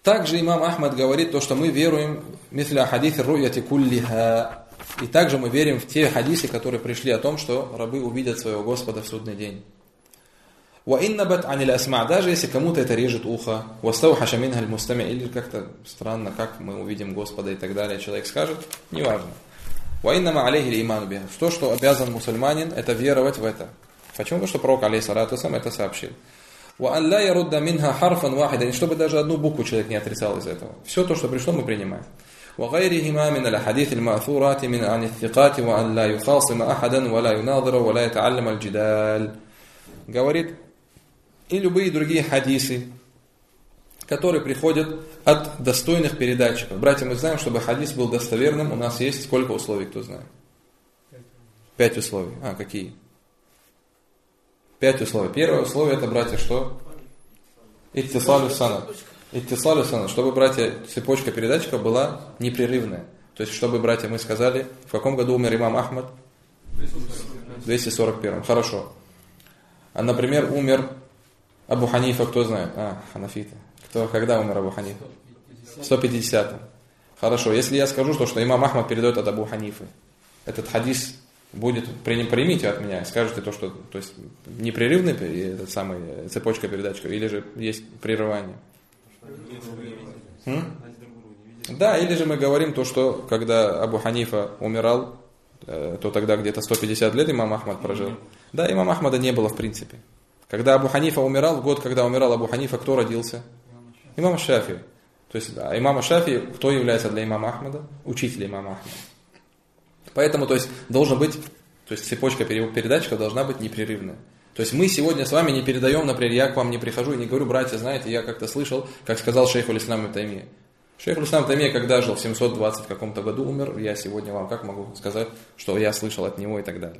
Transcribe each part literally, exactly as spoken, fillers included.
Также имам Ахмад говорит то, что мы веруем мисля хадис руяти куллиха. И также мы верим в те хадисы, которые пришли о том, что рабы увидят своего Господа в судный день. Ва иннабат анил асма, даже если кому-то это режет ухо, вастаухаша минха аль-мустами, или как-то странно, как мы увидим Господа и так далее, человек скажет, неважно. Ва иннама алейхи иману биха. То, что обязан мусульманин, это веровать в это. Почему? Потому что пророк алейхиссалату сам это сообщил. Ва ан ла ярудда минха харфан вахидан, чтобы даже одну букву человек не отрицал из этого. Все то, что пришло, мы принимаем. وغيرهما من الأحاديث المأثورات من عن الثقات وأن لا يخاصم أحدا ولا يناظر ولا يتعلم الجدال. Говорит, и любые другие хадисы, которые приходят от достойных передатчиков. Братья, мы знаем, чтобы хадис был достоверным, у нас есть сколько условий, кто знает? Пять условий. А, какие? Пять условий. Первое условие, это, братья, что? Иттисалю санад. Иттисалю санад. Чтобы, братья, цепочка передатчиков была непрерывная. То есть, чтобы, братья, мы сказали, в каком году умер имам Ахмад? В двести сорок первом. Хорошо. А, например, умер Абу Ханифа, кто знает? А, ханафиты. Кто, когда умер Абу Ханифа? В сто пятидесятом. Хорошо. Если я скажу, что, что имам Ахмад передает от Абу Ханифы, этот хадис будет, примите от меня, скажете то, что то есть непрерывный этот самый, цепочка передатчиков, или же есть прерывание? М? Да, или же мы говорим то, что когда Абу Ханифа умирал, то тогда где-то сто пятьдесят лет имам Ахмад прожил. Да, имама Ахмада не было в принципе. Когда Абу Ханифа умирал, в год, когда умирал Абу Ханифа, кто родился? Имам Шафи. То есть да, имам Шафи, кто является для имама Ахмада? Учитель имама Ахмада. Поэтому, то есть, должен быть, то есть цепочка передатчиков должна быть непрерывная. То есть мы сегодня с вами не передаем, например, я к вам не прихожу и не говорю, братья, знаете, я как-то слышал, как сказал шейх аль-Ислам ибн Таймия. Шейх аль-Ислам ибн Таймия, когда жил в семьсот двадцатом каком-то году, умер, я сегодня вам как могу сказать, что я слышал от него и так далее.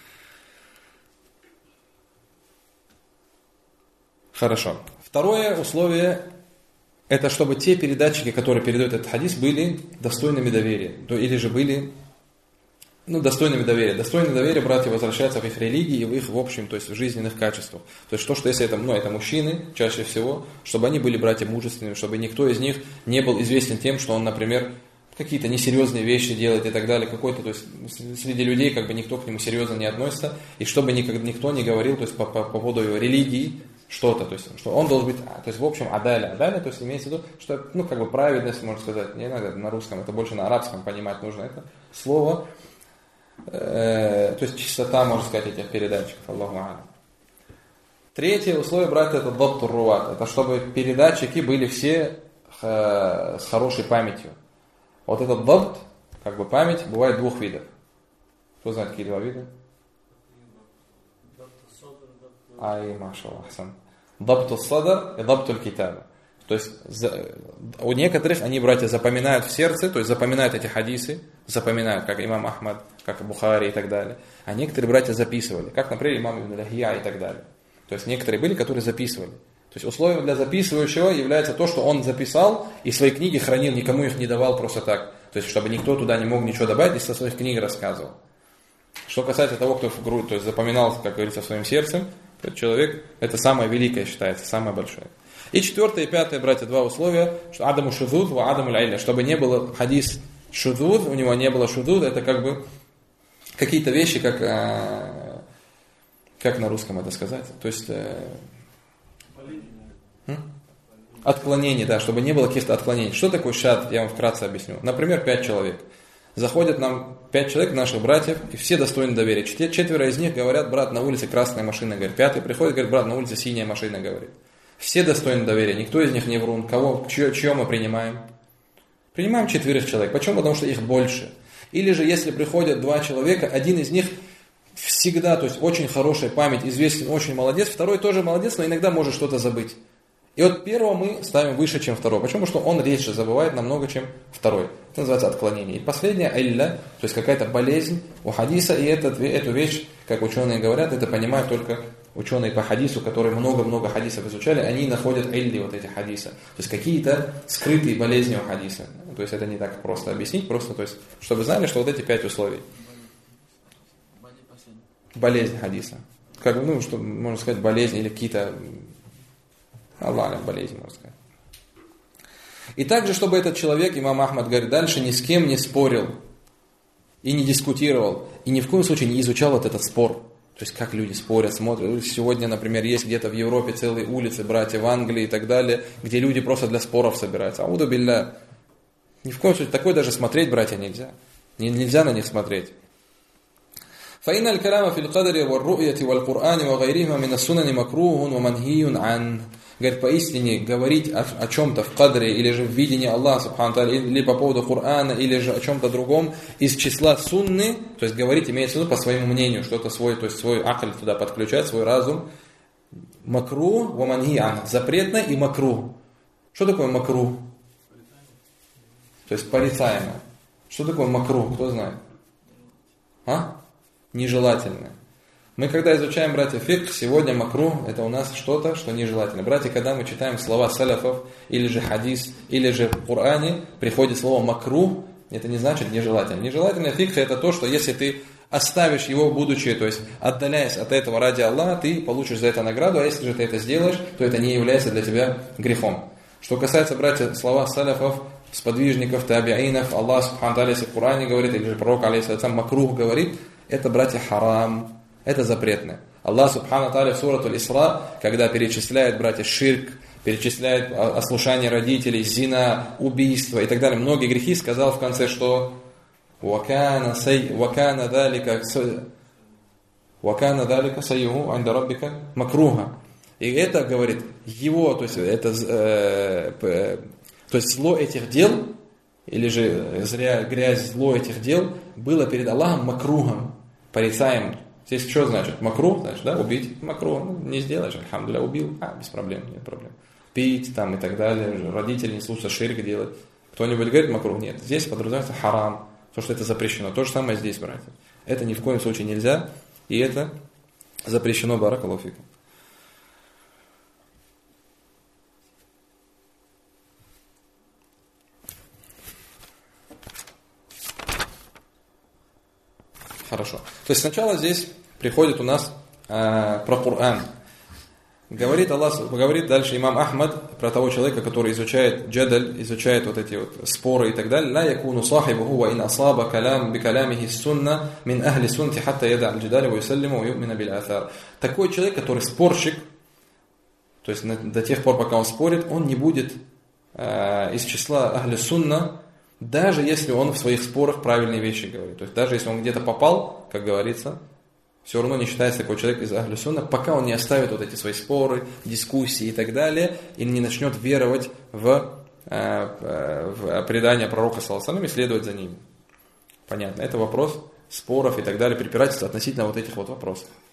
Хорошо. Второе условие, это чтобы те передатчики, которые передают этот хадис, были достойными доверия. Или же были ну, достойными доверия. Достойные доверия, братья, возвращаются в их религии и в их, в общем, то есть в жизненных качествах. То есть то, что если это, ну, это мужчины, чаще всего, чтобы они были, братья, мужественными, чтобы никто из них не был известен тем, что он, например, какие-то несерьезные вещи делает и так далее, какой-то, то есть среди людей как бы никто к нему серьезно не относится, и чтобы никто не говорил, то есть по, по, по поводу его религии, что-то, то есть, что он должен быть, то есть, в общем, адаля, адаля, то есть, имеется в виду, что, ну, как бы, праведность, можно сказать, не надо на русском, это больше на арабском понимать нужно это слово, э, то есть, чистота, можно сказать, этих передатчиков, Аллаху а'алям. Третье условие, братья, это дабтур руат, это чтобы передатчики были все э, с хорошей памятью. Вот этот дабт, как бы, память, бывает двух видов. Кто знает, какие два вида? Ай, машаллах, асан. Дабту садар и дабту китаба. То есть у некоторых они, братья, запоминают в сердце, то есть запоминают эти хадисы, запоминают, как имам Ахмад, как Бухари и так далее. А некоторые братья записывали, как, например, имам Ибн Лахия и так далее. То есть некоторые были, которые записывали. То есть условием для записывающего является то, что он записал и свои книги хранил, никому их не давал просто так. То есть чтобы никто туда не мог ничего добавить и со своих книг рассказывал. Что касается того, кто в грудь, то есть запоминал, как говорится, своим сердцем, этот человек, это самое великое считается, самое большое. И четвертое и пятое, братья, два условия, что адаму шудуд, ва адаму лайля, чтобы не было хадис шудуд, у него не было шудуд, это как бы какие-то вещи, как, как на русском это сказать, то есть отклонение, да, чтобы не было каких-то отклонений. Что такое шад, я вам вкратце объясню. Например, пять человек. Заходят нам пять человек, наших братьев, и все достойны доверия. Четверо из них говорят, брат, на улице красная машина, говорит. Пятый приходит, говорит, брат, на улице синяя машина, говорит. Все достойны доверия, никто из них не врун. Кого, чье, чье мы принимаем? Принимаем четверых человек. Почему? Потому что их больше. Или же, если приходят два человека, один из них всегда, то есть очень хорошая память, известен, очень молодец, второй тоже молодец, но иногда может что-то забыть. И вот первого мы ставим выше, чем второго. Почему? Потому что он реже забывает намного, чем второй. Это называется отклонение. И последнее, илля, то есть какая-то болезнь у хадиса, и этот, эту вещь, как ученые говорят, это понимают только ученые по хадису, которые много-много хадисов изучали, они находят илли вот эти хадиса. То есть какие-то скрытые болезни у хадиса. То есть это не так просто объяснить, просто, то есть, чтобы знали, что вот эти пять условий. Болезнь хадиса. Как, ну, что можно сказать, болезнь или какие-то Аллах, болезнь, можно сказать. И также, чтобы этот человек, имам Ахмад говорит, дальше ни с кем не спорил и не дискутировал, и ни в коем случае не изучал вот этот спор. То есть, как люди спорят, смотрят. Сегодня, например, есть где-то в Европе целые улицы, братья в Англии и так далее, где люди просто для споров собираются. Ауду билля. Ни в коем случае, такое даже смотреть, братья, нельзя. Нельзя на них смотреть. فإن الكلام في القدر والرؤية والقرآن وغيرهما من السنن مكروه ومنهي عنه. Говорит, поистине говорить о, о чем-то в кадре, или же в видении Аллаха, субхану тааля, или по поводу Корана, или же о чем-то другом, из числа сунны, то есть говорить имеется в виду по своему мнению, что-то свой, то есть свой акль туда подключать, свой разум. Макру ва манхи ан. Запретно и макру. Что такое макру? То есть порицаемо. Что такое макру? Кто знает? А? Нежелательное. Мы когда изучаем, братья, фикх, сегодня макру, это у нас что-то, что нежелательно. Братья, когда мы читаем слова салафов, или же хадис, или же в Коране, приходит слово макру, это не значит нежелательно. Нежелательное фикх это то, что если ты оставишь его будучи, то есть отдаляясь от этого ради Аллаха, ты получишь за это награду, а если же ты это сделаешь, то это не является для тебя грехом. Что касается, братья, слова салафов, сподвижников, табиинов, Аллах, субхану тааля, в Коране говорит, или же пророк, алейхиссалям, макрух говорит, это, братья, харам. Это запретное. Аллах, субхану тааля, в сурату Аль-Исра, когда перечисляет, братья, ширк, перечисляет ослушание родителей, зина, убийство и так далее, многие грехи, сказал в конце, что وَكَانَ ذَلِكَ سَيُّهُ عِنْدَ رَبِّكَ مَكْرُوهًا. И это, говорит, его, то есть, это, э, э, то есть зло этих дел, или же зря, грязь, зло этих дел, было перед Аллахом макругом, порицаемым. Здесь что значит? Макрух, значит, да, убить. Макрух, ну, не сделаешь, альхамдулилля, убил, а, без проблем, нет проблем. Пить там и так далее, родители не слушаются, ширк делать. Кто-нибудь говорит макрух? Нет. Здесь подразумевается харам, то, что это запрещено. То же самое здесь, братья. Это ни в коем случае нельзя, и это запрещено, баракаллаху фикум. Хорошо. То есть сначала здесь приходит у нас э, про Коран. Говорит Аллах, говорит дальше имам Ахмад про того человека, который изучает джадаль, изучает вот эти вот споры и так далее. لا يكون صاحبه وإن أصاب كلام بكلامه السنة من أهل السنة حتى يدع الجدال ويسلم ويؤمن بالآثار. Такой человек, который спорщик, то есть до тех пор, пока он спорит, он не будет э, из числа ахли сунна, даже если он в своих спорах правильные вещи говорит. То есть даже если он где-то попал, как говорится, все равно не считается такой человек из ахли сунна, пока он не оставит вот эти свои споры, дискуссии и так далее, и не начнет веровать в, э, в предание пророка саллаллаху алейхи ва саллям и следовать за ним. Понятно. Это вопрос споров и так далее, препирательства относительно вот этих вот вопросов.